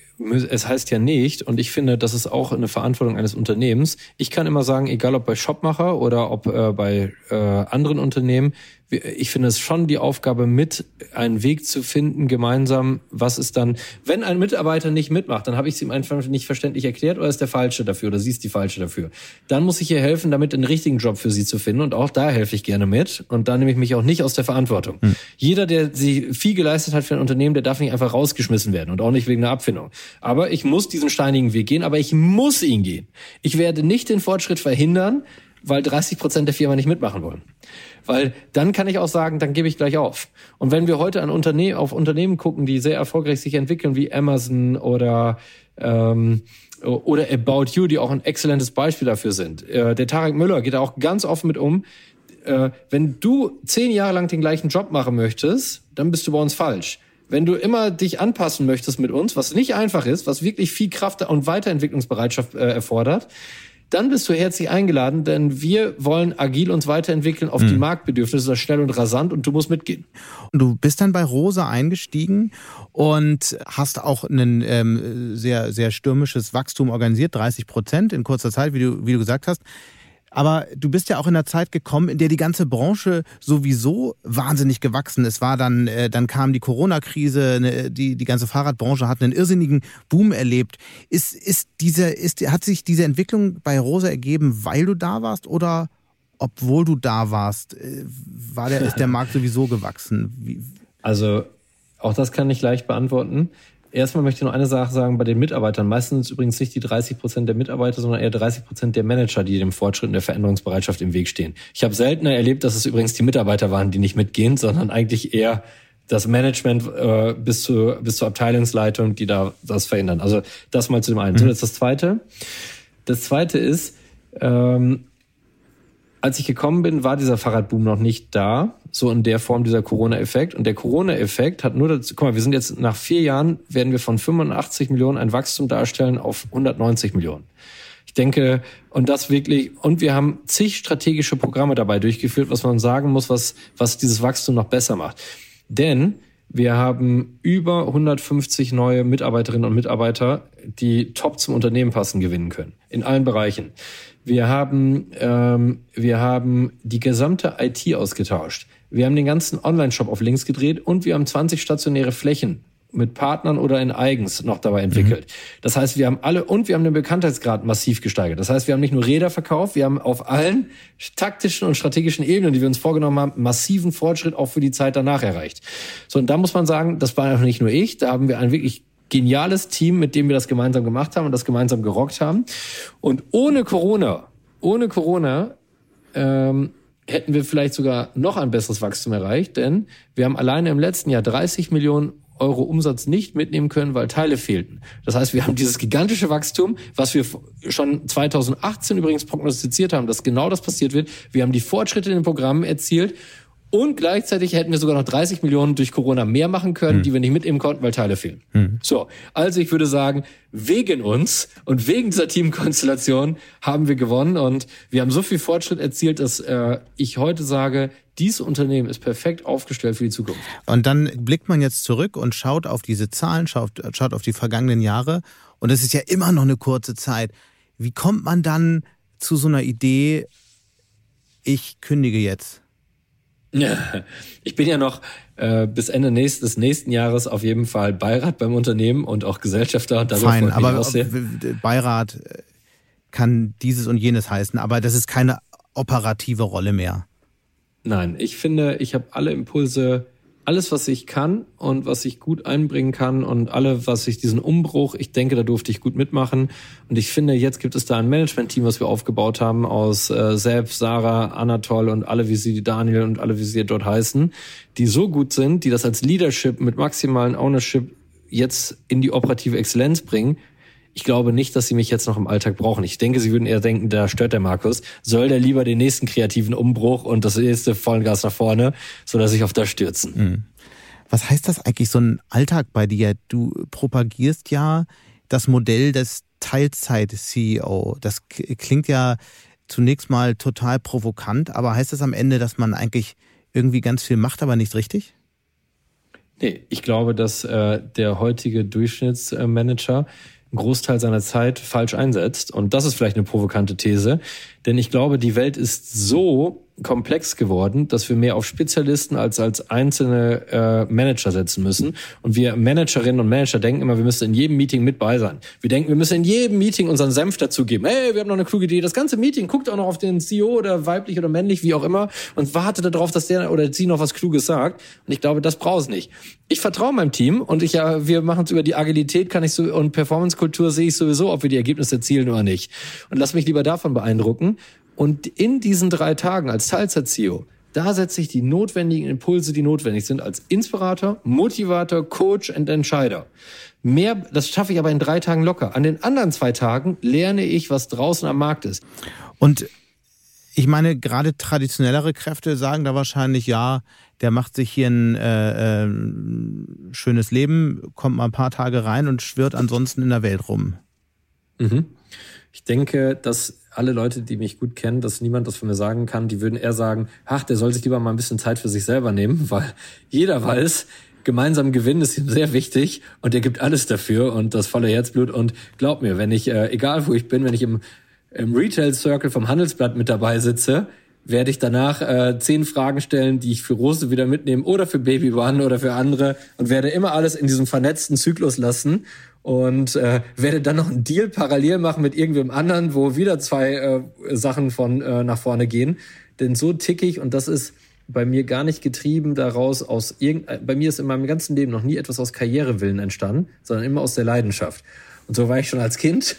es heißt ja nicht, und ich finde, das ist auch eine Verantwortung eines Unternehmens. Ich kann immer sagen, egal ob bei Shopmacher oder ob äh, bei äh, anderen Unternehmen, ich finde es schon die Aufgabe, mit einen Weg zu finden, gemeinsam, was ist dann, wenn ein Mitarbeiter nicht mitmacht, dann habe ich es ihm einfach nicht verständlich erklärt oder ist der Falsche dafür oder sie ist die Falsche dafür. Dann muss ich ihr helfen, damit den richtigen Job für sie zu finden und auch da helfe ich gerne mit und da nehme ich mich auch nicht aus der Verantwortung. Hm. Jeder, der sie viel geleistet hat für ein Unternehmen, der darf nicht einfach rausgeschmissen werden und auch nicht wegen einer Abfindung. Aber ich muss diesen steinigen Weg gehen, aber ich muss ihn gehen. Ich werde nicht den Fortschritt verhindern, weil dreißig Prozent der Firma nicht mitmachen wollen. Weil dann kann ich auch sagen, dann gebe ich gleich auf. Und wenn wir heute an Unternehmen, auf Unternehmen gucken, die sehr erfolgreich sich entwickeln, wie Amazon oder ähm, oder About You, die auch ein exzellentes Beispiel dafür sind. Äh, der Tarek Müller geht da auch ganz offen mit um. Äh, wenn du zehn Jahre lang den gleichen Job machen möchtest, dann bist du bei uns falsch. Wenn du immer dich anpassen möchtest mit uns, was nicht einfach ist, was wirklich viel Kraft und Weiterentwicklungsbereitschaft äh, erfordert, dann bist du herzlich eingeladen, denn wir wollen agil uns weiterentwickeln auf hm. die Marktbedürfnisse, das schnell und rasant und du musst mitgehen. Du bist dann bei Rosa eingestiegen und hast auch ein ähm, sehr, sehr stürmisches Wachstum organisiert, dreißig Prozent in kurzer Zeit, wie du, wie du gesagt hast. Aber du bist ja auch in einer Zeit gekommen, in der die ganze Branche sowieso wahnsinnig gewachsen ist. War dann, äh, dann kam die Corona-Krise, ne, die die ganze Fahrradbranche hat einen irrsinnigen Boom erlebt. Ist ist diese ist hat sich diese Entwicklung bei Rosa ergeben, weil du da warst oder obwohl du da warst, äh, war der ist der Markt sowieso gewachsen? Wie? Also auch das kann ich leicht beantworten. Erstmal möchte ich noch eine Sache sagen bei den Mitarbeitern. Meistens sind es übrigens nicht die dreißig Prozent der Mitarbeiter, sondern eher dreißig Prozent der Manager, die dem Fortschritt und der Veränderungsbereitschaft im Weg stehen. Ich habe seltener erlebt, dass es übrigens die Mitarbeiter waren, die nicht mitgehen, sondern eigentlich eher das Management äh, bis zu bis zur Abteilungsleitung, die da das verhindern. Also das mal zu dem einen. Mhm. So, jetzt das Zweite. Das Zweite ist, ähm, als ich gekommen bin, war dieser Fahrradboom noch nicht da, so in der Form dieser Corona-Effekt. Und der Corona-Effekt hat nur dazu, guck mal, wir sind jetzt nach vier Jahren, werden wir von fünfundachtzig Millionen ein Wachstum darstellen auf hundertneunzig Millionen. Ich denke, und das wirklich, und wir haben zig strategische Programme dabei durchgeführt, was man sagen muss, was, was dieses Wachstum noch besser macht. Denn wir haben über hundertfünfzig neue Mitarbeiterinnen und Mitarbeiter, die top zum Unternehmen passen, gewinnen können. In allen Bereichen. Wir haben, ähm, wir haben die gesamte I T ausgetauscht. Wir haben den ganzen Online-Shop auf links gedreht und wir haben zwanzig stationäre Flächen mit Partnern oder in eigens noch dabei entwickelt. Mhm. Das heißt, wir haben alle, und wir haben den Bekanntheitsgrad massiv gesteigert. Das heißt, wir haben nicht nur Räder verkauft, wir haben auf allen taktischen und strategischen Ebenen, die wir uns vorgenommen haben, massiven Fortschritt auch für die Zeit danach erreicht. So, und da muss man sagen, das war nicht nur ich, da haben wir ein wirklich geniales Team, mit dem wir das gemeinsam gemacht haben und das gemeinsam gerockt haben. Und ohne Corona, ohne Corona ähm, hätten wir vielleicht sogar noch ein besseres Wachstum erreicht, denn wir haben alleine im letzten Jahr dreißig Millionen Euro Umsatz nicht mitnehmen können, weil Teile fehlten. Das heißt, wir haben dieses gigantische Wachstum, was wir schon zweitausendachtzehn übrigens prognostiziert haben, dass genau das passiert wird. Wir haben die Fortschritte in den Programmen erzielt und gleichzeitig hätten wir sogar noch dreißig Millionen durch Corona mehr machen können, hm. die wir nicht mitnehmen konnten, weil Teile fehlen. Hm. So, also ich würde sagen, wegen uns und wegen dieser Teamkonstellation haben wir gewonnen und wir haben so viel Fortschritt erzielt, dass äh, ich heute sage, dieses Unternehmen ist perfekt aufgestellt für die Zukunft. Und dann blickt man jetzt zurück und schaut auf diese Zahlen, schaut, schaut auf die vergangenen Jahre und es ist ja immer noch eine kurze Zeit. Wie kommt man dann zu so einer Idee, ich kündige jetzt? Ja, ich bin ja noch äh, bis Ende nächst, des nächsten Jahres auf jeden Fall Beirat beim Unternehmen und auch Gesellschafter. Fein, aber Beirat kann dieses und jenes heißen, aber das ist keine operative Rolle mehr. Nein, ich finde, ich habe alle Impulse, alles, was ich kann und was ich gut einbringen kann und alle, was ich diesen Umbruch, ich denke, da durfte ich gut mitmachen. Und ich finde, jetzt gibt es da ein Management-Team, was wir aufgebaut haben aus äh, Sepp, Sarah, Anatol und alle, wie sie, Daniel und alle, wie sie dort heißen, die so gut sind, die das als Leadership mit maximalen Ownership jetzt in die operative Exzellenz bringen. Ich glaube nicht, dass sie mich jetzt noch im Alltag brauchen. Ich denke, sie würden eher denken, da stört der Markus. Soll der lieber den nächsten kreativen Umbruch und das nächste Vollgas nach vorne, sodass sich auf das stürzen. Mhm. Was heißt das eigentlich, so ein Alltag bei dir? Du propagierst ja das Modell des Teilzeit-C E O. Das klingt ja zunächst mal total provokant, aber heißt das am Ende, dass man eigentlich irgendwie ganz viel macht, aber nicht richtig? Nee, ich glaube, dass äh, der heutige Durchschnittsmanager einen Großteil seiner Zeit falsch einsetzt. Und das ist vielleicht eine provokante These, denn ich glaube, die Welt ist so komplex geworden, dass wir mehr auf Spezialisten als als einzelne äh, Manager setzen müssen. Und wir Managerinnen und Manager denken immer, wir müssen in jedem Meeting mit bei sein. Wir denken, wir müssen in jedem Meeting unseren Senf dazugeben. Hey, wir haben noch eine kluge Idee. Das ganze Meeting guckt auch noch auf den C E O oder weiblich oder männlich, wie auch immer, und wartet darauf, dass der oder sie noch was Kluges sagt. Und ich glaube, das braucht es nicht. Ich vertraue meinem Team und ich ja, wir machen es über die Agilität, kann ich so, und Performance-Kultur sehe ich sowieso, ob wir die Ergebnisse erzielen oder nicht. Und lass mich lieber davon beeindrucken. Und in diesen drei Tagen als Teilzeit-C E O, da setze ich die notwendigen Impulse, die notwendig sind, als Inspirator, Motivator, Coach und Entscheider. Mehr, das schaffe ich aber in drei Tagen locker. An den anderen zwei Tagen lerne ich, was draußen am Markt ist. Und ich meine, gerade traditionellere Kräfte sagen da wahrscheinlich, ja, der macht sich hier ein äh, äh, schönes Leben, kommt mal ein paar Tage rein und schwirrt ansonsten in der Welt rum. Mhm. Ich denke, dass alle Leute, die mich gut kennen, dass niemand das von mir sagen kann, die würden eher sagen, ach, der soll sich lieber mal ein bisschen Zeit für sich selber nehmen, weil jeder weiß, gemeinsam gewinnen ist ihm sehr wichtig und er gibt alles dafür und das volle Herzblut. Und glaub mir, wenn ich, äh, egal wo ich bin, wenn ich im, im Retail-Circle vom Handelsblatt mit dabei sitze, werde ich danach äh, zehn Fragen stellen, die ich für Rose wieder mitnehme oder für Baby One oder für andere und werde immer alles in diesem vernetzten Zyklus lassen. Und äh, werde dann noch einen Deal parallel machen mit irgendwem anderen, wo wieder zwei äh, Sachen von äh, nach vorne gehen. Denn so ticke ich, und das ist bei mir gar nicht getrieben daraus aus irgend. Bei mir ist in meinem ganzen Leben noch nie etwas aus Karrierewillen entstanden, sondern immer aus der Leidenschaft. Und so war ich schon als Kind.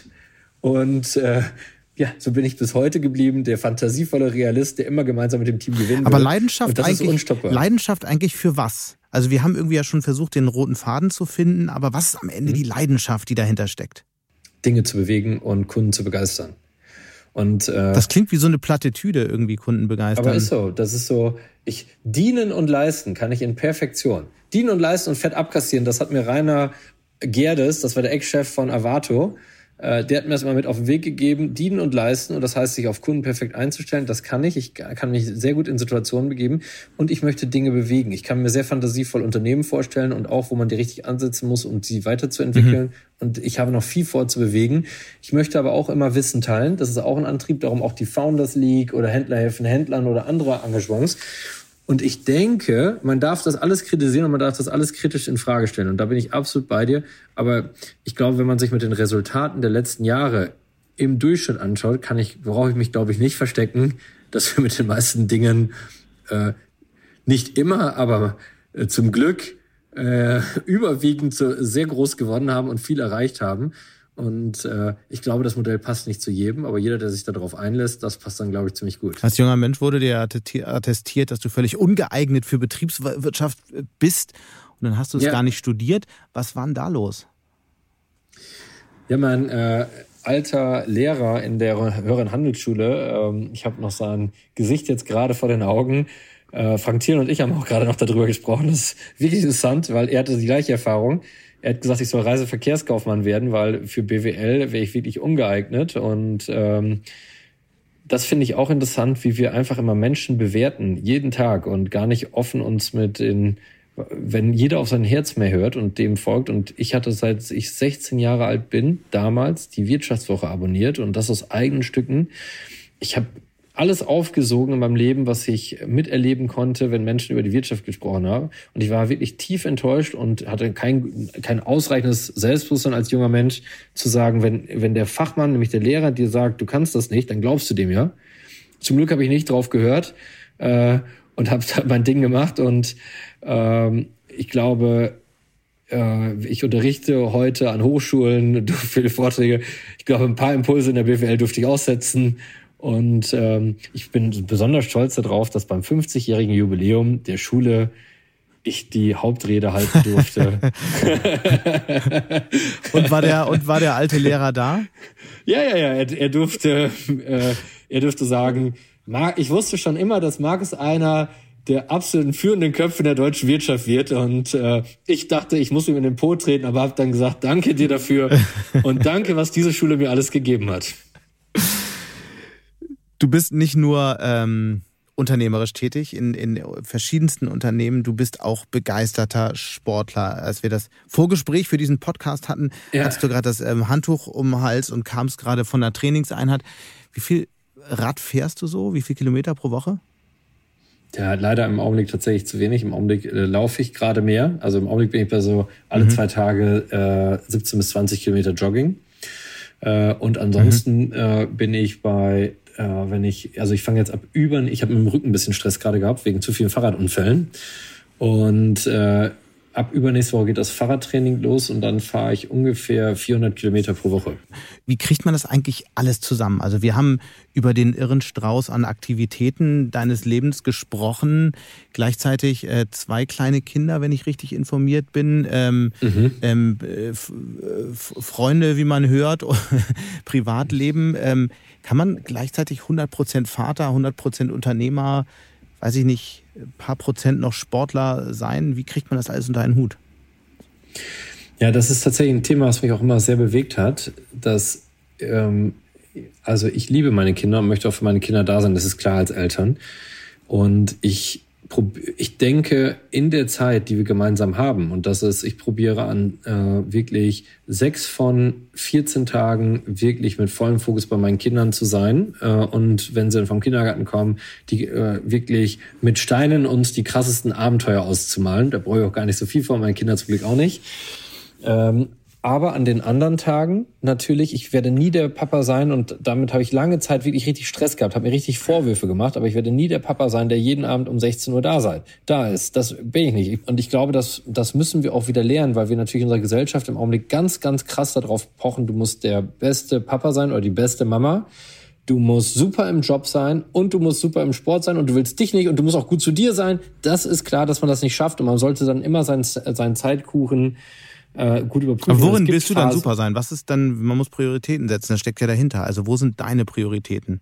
Und äh, ja, so bin ich bis heute geblieben, der fantasievolle Realist, der immer gemeinsam mit dem Team gewinnen will. Aber Leidenschaft und das eigentlich, ist unstoppbar. Leidenschaft eigentlich für was? Also wir haben irgendwie ja schon versucht, den roten Faden zu finden, aber was ist am Ende die Leidenschaft, die dahinter steckt? Dinge zu bewegen und Kunden zu begeistern. Und äh, das klingt wie so eine Plattitüde, irgendwie Kunden begeistern. Aber ist so, das ist so, ich dienen und leisten kann ich in Perfektion. Dienen und leisten und fett abkassieren, das hat mir Rainer Gerdes, das war der Ex-Chef von Avato, der hat mir das mal mit auf den Weg gegeben, dienen und leisten, und das heißt, sich auf Kunden perfekt einzustellen, das kann ich. Ich kann mich sehr gut in Situationen begeben und ich möchte Dinge bewegen. Ich kann mir sehr fantasievoll Unternehmen vorstellen und auch, wo man die richtig ansetzen muss, um sie weiterzuentwickeln. Mhm. Und ich habe noch viel vor zu bewegen. Ich möchte aber auch immer Wissen teilen. Das ist auch ein Antrieb, darum auch die Founders League oder Händler helfen Händlern oder andere Engagements. Und ich denke, man darf das alles kritisieren und man darf das alles kritisch in Frage stellen. Und da bin ich absolut bei dir. Aber ich glaube, wenn man sich mit den Resultaten der letzten Jahre im Durchschnitt anschaut, kann ich, brauche ich mich, glaube ich, nicht verstecken, dass wir mit den meisten Dingen äh, nicht immer, aber äh, zum Glück äh, überwiegend so sehr groß gewonnen haben und viel erreicht haben. Und äh, ich glaube, das Modell passt nicht zu jedem, aber jeder, der sich darauf einlässt, das passt dann, glaube ich, ziemlich gut. Als junger Mensch wurde dir attestiert, dass du völlig ungeeignet für Betriebswirtschaft bist, und dann hast du es ja gar nicht studiert. Was war denn da los? Ja, mein äh, alter Lehrer in der höheren Handelsschule, ähm, ich habe noch sein Gesicht jetzt gerade vor den Augen. Äh, Frank Thiel und ich haben auch gerade noch darüber gesprochen. Das ist wirklich interessant, weil er hatte die gleiche Erfahrung. Er hat gesagt, ich soll Reiseverkehrskaufmann werden, weil für B W L wäre ich wirklich ungeeignet. Und ähm, das finde ich auch interessant, wie wir einfach immer Menschen bewerten, jeden Tag, und gar nicht offen uns mit in, wenn jeder auf sein Herz mehr hört und dem folgt. Und ich hatte, seit ich sechzehn Jahre alt bin, damals die Wirtschaftswoche abonniert, und das aus eigenen Stücken. Ich habe alles aufgesogen in meinem Leben, was ich miterleben konnte, wenn Menschen über die Wirtschaft gesprochen haben. Und ich war wirklich tief enttäuscht und hatte kein, kein ausreichendes Selbstbewusstsein als junger Mensch zu sagen, wenn, wenn der Fachmann, nämlich der Lehrer, dir sagt, du kannst das nicht, dann glaubst du dem ja. Zum Glück habe ich nicht drauf gehört äh, und habe mein Ding gemacht. Und ähm, ich glaube, äh, ich unterrichte heute an Hochschulen, viele Vorträge. Ich glaube, ein paar Impulse in der B W L durfte ich aussetzen. Und ähm, ich bin besonders stolz darauf, dass beim fünfzigjährigen Jubiläum der Schule ich die Hauptrede halten durfte. und, war der, und war der alte Lehrer da? Ja, ja, ja, er, er durfte, äh, er durfte sagen, ich wusste schon immer, dass Markus einer der absoluten führenden Köpfe der deutschen Wirtschaft wird und äh, ich dachte, ich muss ihm in den Po treten, aber habe dann gesagt, danke dir dafür und danke, was diese Schule mir alles gegeben hat. Du bist nicht nur ähm, unternehmerisch tätig in, in verschiedensten Unternehmen, du bist auch begeisterter Sportler. Als wir das Vorgespräch für diesen Podcast hatten, ja. hattest du gerade das ähm, Handtuch um den Hals und kamst gerade von der Trainingseinheit. Wie viel Rad fährst du so? Wie viel Kilometer pro Woche? Ja, leider im Augenblick tatsächlich zu wenig. Im Augenblick äh, laufe ich gerade mehr. Also im Augenblick bin ich bei so alle mhm. zwei Tage äh, siebzehn bis zwanzig Kilometer Jogging. Äh, und ansonsten mhm. äh, bin ich bei, äh, wenn ich, also ich fange jetzt ab über, ich habe mit dem Rücken ein bisschen Stress gerade gehabt, wegen zu vielen Fahrradunfällen. Und äh, ab übernächste Woche geht das Fahrradtraining los und dann fahre ich ungefähr vierhundert Kilometer pro Woche. Wie kriegt man das eigentlich alles zusammen? Also wir haben über den irren Strauß an Aktivitäten deines Lebens gesprochen. Gleichzeitig äh, zwei kleine Kinder, wenn ich richtig informiert bin. Ähm, mhm. ähm, äh, F- Freunde, wie man hört, Privatleben. Ähm, kann man gleichzeitig hundert Prozent Vater, hundert Prozent Unternehmer, weiß ich nicht, ein paar Prozent noch Sportler sein? Wie kriegt man das alles unter einen Hut? Ja, das ist tatsächlich ein Thema, was mich auch immer sehr bewegt hat. Dass, ähm, also ich liebe meine Kinder und möchte auch für meine Kinder da sein, das ist klar als Eltern. Und ich ich denke, in der Zeit, die wir gemeinsam haben, und das ist, ich probiere an äh, wirklich sechs von vierzehn Tagen wirklich mit vollem Fokus bei meinen Kindern zu sein. Äh, und wenn sie dann vom Kindergarten kommen, die äh, wirklich mit Steinen uns die krassesten Abenteuer auszumalen. Da brauche ich auch gar nicht so viel von, meine Kinder zum Glück auch nicht. Ähm, Aber an den anderen Tagen natürlich, ich werde nie der Papa sein und damit habe ich lange Zeit wirklich richtig Stress gehabt, habe mir richtig Vorwürfe gemacht, aber ich werde nie der Papa sein, der jeden Abend um sechzehn Uhr da sei, da ist. Das bin ich nicht. Und ich glaube, das, das müssen wir auch wieder lernen, weil wir natürlich in unserer Gesellschaft im Augenblick ganz, ganz krass darauf pochen, du musst der beste Papa sein oder die beste Mama. Du musst super im Job sein und du musst super im Sport sein und du willst dich nicht und du musst auch gut zu dir sein. Das ist klar, dass man das nicht schafft und man sollte dann immer seinen, seinen Zeitkuchen Äh, gut überprüfen. Aber worin willst du dann super sein? Was ist dann, man muss Prioritäten setzen, das steckt ja dahinter. Also wo sind deine Prioritäten?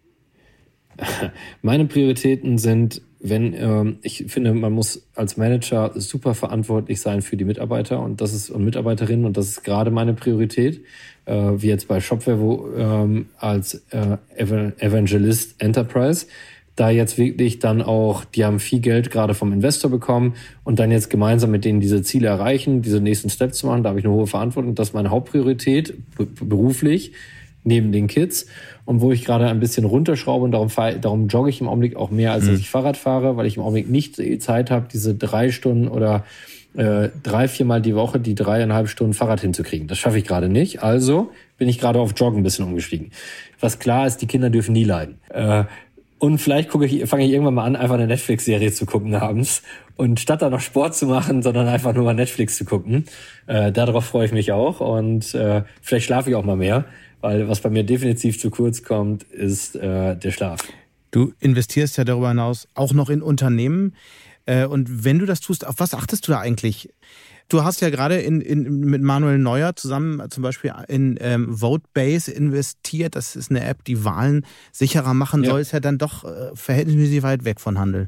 Meine Prioritäten sind, wenn, ähm, ich finde, man muss als Manager super verantwortlich sein für die Mitarbeiter und das ist und Mitarbeiterinnen und das ist gerade meine Priorität. Äh, wie jetzt bei Shopware, wo ähm, als äh, Evangelist Enterprise. Da jetzt wirklich dann auch, die haben viel Geld gerade vom Investor bekommen und dann jetzt gemeinsam mit denen diese Ziele erreichen, diese nächsten Steps zu machen, da habe ich eine hohe Verantwortung. Das ist meine Hauptpriorität b- beruflich, neben den Kids. Und wo ich gerade ein bisschen runterschraube und darum, fahr, darum jogge ich im Augenblick auch mehr, als mhm. dass ich Fahrrad fahre, weil ich im Augenblick nicht die Zeit habe, diese drei Stunden oder äh, drei, viermal die Woche die dreieinhalb Stunden Fahrrad hinzukriegen. Das schaffe ich gerade nicht. Also bin ich gerade auf Joggen ein bisschen umgestiegen. Was klar ist, die Kinder dürfen nie leiden. Äh, Und vielleicht gucke ich, fange ich irgendwann mal an, einfach eine Netflix-Serie zu gucken abends. Und statt da noch Sport zu machen, sondern einfach nur mal Netflix zu gucken. Äh, darauf freue ich mich auch. Und äh, vielleicht schlafe ich auch mal mehr. Weil was bei mir definitiv zu kurz kommt, ist äh, der Schlaf. Du investierst ja darüber hinaus auch noch in Unternehmen. Äh, und wenn du das tust, auf was achtest du da eigentlich? Du hast ja gerade in, in, mit Manuel Neuer zusammen zum Beispiel in ähm, Votebase investiert. Das ist eine App, die Wahlen sicherer machen ja. soll. Ist ja dann doch äh, verhältnismäßig weit weg von Handel.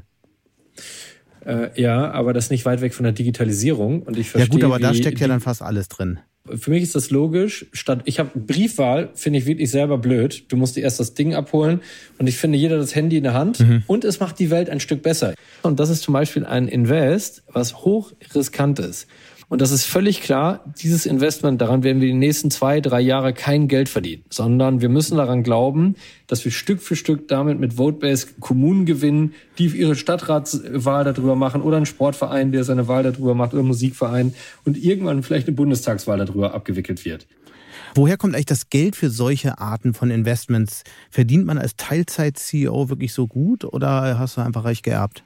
Äh, ja, aber das ist nicht weit weg von der Digitalisierung. Und ich verstehe, ja gut, aber da steckt ja dann fast alles drin. Für mich ist das logisch. Statt ich habe Briefwahl, finde ich wirklich selber blöd. Du musst dir erst das Ding abholen und ich finde, jeder hat das Handy in der Hand mhm. und es macht die Welt ein Stück besser. Und das ist zum Beispiel ein Invest, was hoch riskant ist. Und das ist völlig klar, dieses Investment, daran werden wir die nächsten zwei, drei Jahre kein Geld verdienen, sondern wir müssen daran glauben, dass wir Stück für Stück damit mit Votebase Kommunen gewinnen, die ihre Stadtratswahl darüber machen oder einen Sportverein, der seine Wahl darüber macht oder einen Musikverein und irgendwann vielleicht eine Bundestagswahl darüber abgewickelt wird. Woher kommt eigentlich das Geld für solche Arten von Investments? Verdient man als Teilzeit-C E O wirklich so gut oder hast du einfach reich geerbt?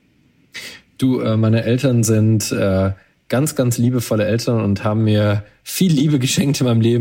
Du, äh, meine Eltern sind... Äh, ganz, ganz liebevolle Eltern und haben mir viel Liebe geschenkt in meinem Leben.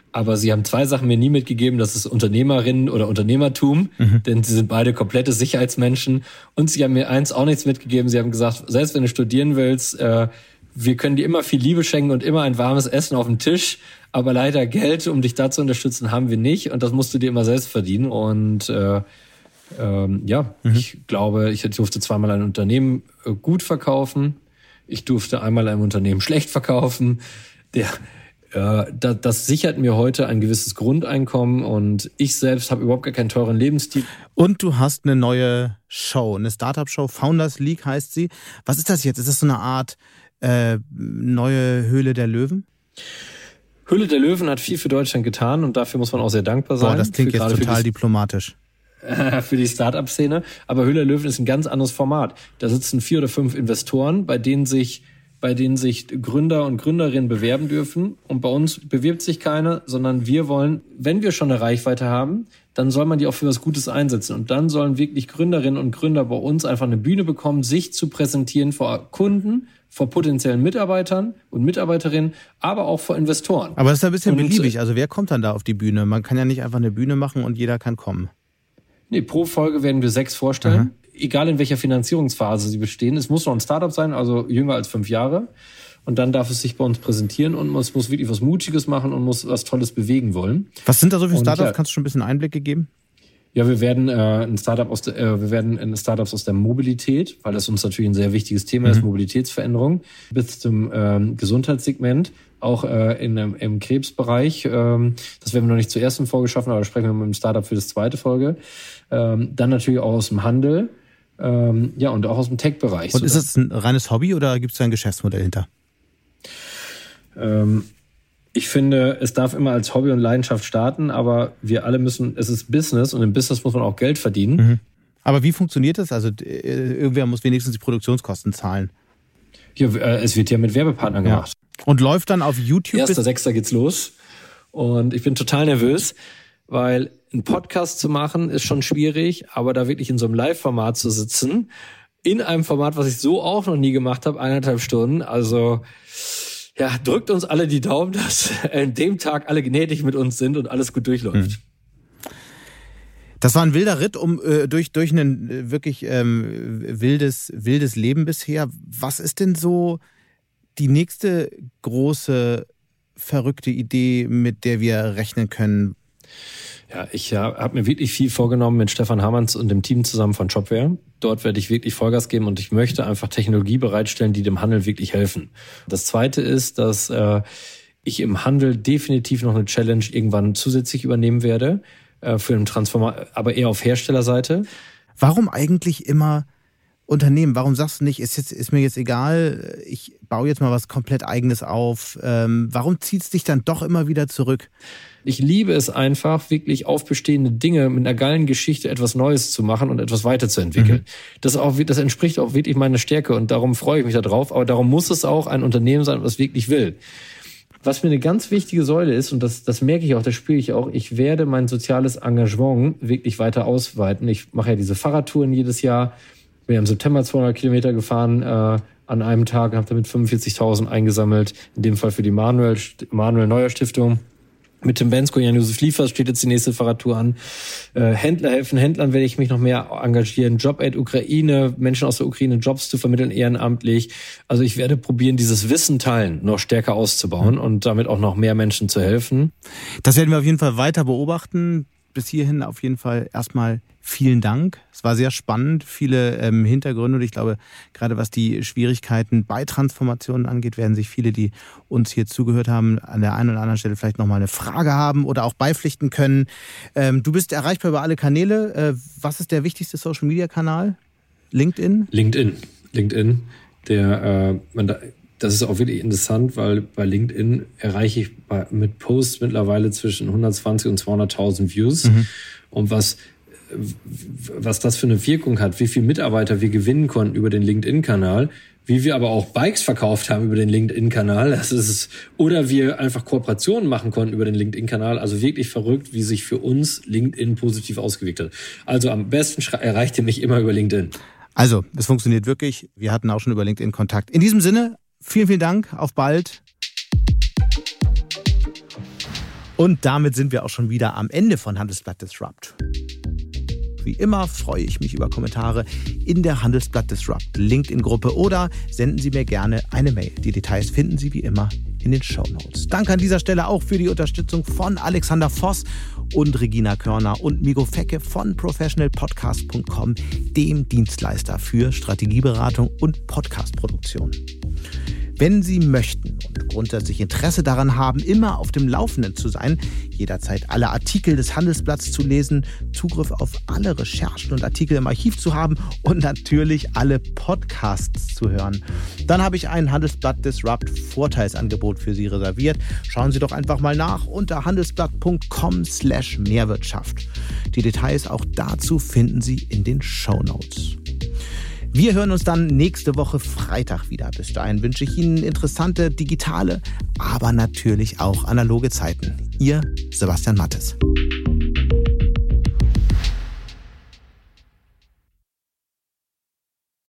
Aber sie haben zwei Sachen mir nie mitgegeben, das ist Unternehmerinnen oder Unternehmertum, mhm. denn sie sind beide komplette Sicherheitsmenschen. Und sie haben mir eins auch nichts mitgegeben. Sie haben gesagt, selbst wenn du studieren willst, äh, wir können dir immer viel Liebe schenken und immer ein warmes Essen auf dem Tisch. Aber leider Geld, um dich da zu unterstützen, haben wir nicht. Und das musst du dir immer selbst verdienen. Und äh, ähm, ja, mhm. ich glaube, ich durfte zweimal ein Unternehmen äh, gut verkaufen. Ich durfte einmal ein Unternehmen schlecht verkaufen. Der Äh, das, das sichert mir heute ein gewisses Grundeinkommen und ich selbst habe überhaupt gar keinen teuren Lebensstil. Und du hast eine neue Show, eine Startup-Show, Founders League heißt sie. Was ist das jetzt? Ist das so eine Art äh, neue Höhle der Löwen? Höhle der Löwen hat viel für Deutschland getan und dafür muss man auch sehr dankbar sein. Boah, das klingt für, jetzt total die, diplomatisch. Für die Startup-Szene. Aber Höhle der Löwen ist ein ganz anderes Format. Da sitzen vier oder fünf Investoren, bei denen sich bei denen sich Gründer und Gründerinnen bewerben dürfen. Und bei uns bewirbt sich keiner, sondern wir wollen, wenn wir schon eine Reichweite haben, dann soll man die auch für was Gutes einsetzen. Und dann sollen wirklich Gründerinnen und Gründer bei uns einfach eine Bühne bekommen, sich zu präsentieren vor Kunden, vor potenziellen Mitarbeitern und Mitarbeiterinnen, aber auch vor Investoren. Aber das ist ein bisschen und beliebig. Also wer kommt dann da auf die Bühne? Man kann ja nicht einfach eine Bühne machen und jeder kann kommen. Nee, pro Folge werden wir sechs vorstellen. Aha. Egal in welcher Finanzierungsphase sie bestehen. Es muss noch ein Startup sein, also jünger als fünf Jahre. Und dann darf es sich bei uns präsentieren und es muss wirklich was Mutiges machen und muss was Tolles bewegen wollen. Was sind da so viele Startups? Ja, kannst du schon ein bisschen Einblicke geben? Ja, wir werden äh, ein Startup aus der, äh, wir werden in Startups aus der Mobilität, weil das uns natürlich ein sehr wichtiges Thema mhm. ist, Mobilitätsveränderung, bis zum ähm, Gesundheitssegment, auch äh, in, im, im Krebsbereich. Ähm, das werden wir noch nicht zur ersten Folge schaffen, aber da sprechen wir mit dem Startup für das zweite Folge. Ähm, dann natürlich auch aus dem Handel. Ähm, ja, und auch aus dem Tech-Bereich. Und ist das ein reines Hobby oder gibt es da ein Geschäftsmodell hinter? Ähm, ich finde, es darf immer als Hobby und Leidenschaft starten, aber wir alle müssen, es ist Business und im Business muss man auch Geld verdienen. Mhm. Aber wie funktioniert das? Also irgendwer muss wenigstens die Produktionskosten zahlen. Ja, es wird ja mit Werbepartnern ja. gemacht. Und läuft dann auf YouTube? erster sechster geht's los und ich bin total nervös, weil ein Podcast zu machen ist schon schwierig, aber da wirklich in so einem Live-Format zu sitzen, in einem Format, was ich so auch noch nie gemacht habe, eineinhalb Stunden, also ja, drückt uns alle die Daumen, dass an dem Tag alle gnädig mit uns sind und alles gut durchläuft. Das war ein wilder Ritt um äh, durch durch ein äh, wirklich ähm, wildes wildes Leben bisher. Was ist denn so die nächste große verrückte Idee, mit der wir rechnen können? Ja, ich ja, habe mir wirklich viel vorgenommen mit Stefan Hamanns und dem Team zusammen von Shopware. Dort werde ich wirklich Vollgas geben und ich möchte einfach Technologie bereitstellen, die dem Handel wirklich helfen. Das Zweite ist, dass äh, ich im Handel definitiv noch eine Challenge irgendwann zusätzlich übernehmen werde, äh, für einen Transformer, aber eher auf Herstellerseite. Warum eigentlich immer Unternehmen? Warum sagst du nicht, ist, jetzt, ist mir jetzt egal, ich baue jetzt mal was komplett Eigenes auf? Ähm, warum zieht es dich dann doch immer wieder zurück? Ich liebe es einfach, wirklich auf bestehende Dinge mit einer geilen Geschichte etwas Neues zu machen und etwas weiterzuentwickeln. Mhm. Das, auch, das entspricht auch wirklich meiner Stärke und darum freue ich mich da drauf. Aber darum muss es auch ein Unternehmen sein, was wirklich will. Was mir eine ganz wichtige Säule ist, und das, das merke ich auch, das spüre ich auch, ich werde mein soziales Engagement wirklich weiter ausweiten. Ich mache ja diese Fahrradtouren jedes Jahr. Bin ja im September zweihundert Kilometer gefahren äh, an einem Tag und habe damit fünfundvierzigtausend eingesammelt. In dem Fall für die Manuel, Manuel Neuer Stiftung. Mit Tim Bensko, Jan-Josef Liefers steht jetzt die nächste Fahrradtour an. Äh, Händler helfen Händlern werde ich mich noch mehr engagieren. Jobaid Ukraine, Menschen aus der Ukraine Jobs zu vermitteln, ehrenamtlich. Also ich werde probieren, dieses Wissen teilen noch stärker auszubauen mhm. und damit auch noch mehr Menschen zu helfen. Das werden wir auf jeden Fall weiter beobachten. Bis hierhin auf jeden Fall erstmal vielen Dank. Es war sehr spannend, viele ähm, Hintergründe und ich glaube, gerade was die Schwierigkeiten bei Transformationen angeht, werden sich viele, die uns hier zugehört haben, an der einen oder anderen Stelle vielleicht nochmal eine Frage haben oder auch beipflichten können. Ähm, du bist erreichbar über alle Kanäle. Äh, was ist der wichtigste Social-Media-Kanal? LinkedIn? LinkedIn. LinkedIn. Der, äh, man da Das ist auch wirklich interessant, weil bei LinkedIn erreiche ich bei, mit Posts mittlerweile zwischen hundertzwanzig und zweihunderttausend Views. Mhm. Und was, was das für eine Wirkung hat, wie viele Mitarbeiter wir gewinnen konnten über den LinkedIn-Kanal, wie wir aber auch Bikes verkauft haben über den LinkedIn-Kanal. Das ist, oder wir einfach Kooperationen machen konnten über den LinkedIn-Kanal. Also wirklich verrückt, wie sich für uns LinkedIn positiv ausgewirkt hat. Also am besten erreicht ihr mich immer über LinkedIn. Also, es funktioniert wirklich. Wir hatten auch schon über LinkedIn Kontakt. In diesem Sinne, vielen, vielen Dank. Auf bald. Und damit sind wir auch schon wieder am Ende von Handelsblatt Disrupt. Wie immer freue ich mich über Kommentare in der Handelsblatt Disrupt LinkedIn-Gruppe oder senden Sie mir gerne eine Mail. Die Details finden Sie wie immer in den Shownotes. Danke an dieser Stelle auch für die Unterstützung von Alexander Voss und Regina Körner und Migo Fecke von professional podcast punkt com, dem Dienstleister für Strategieberatung und Podcastproduktion. Wenn Sie möchten und grundsätzlich Interesse daran haben, immer auf dem Laufenden zu sein, jederzeit alle Artikel des Handelsblatts zu lesen, Zugriff auf alle Recherchen und Artikel im Archiv zu haben und natürlich alle Podcasts zu hören, dann habe ich ein Handelsblatt Disrupt Vorteilsangebot für Sie reserviert. Schauen Sie doch einfach mal nach unter handelsblatt punkt com slash Mehrwirtschaft. Die Details auch dazu finden Sie in den Shownotes. Wir hören uns dann nächste Woche Freitag wieder. Bis dahin wünsche ich Ihnen interessante digitale, aber natürlich auch analoge Zeiten. Ihr Sebastian Mattes.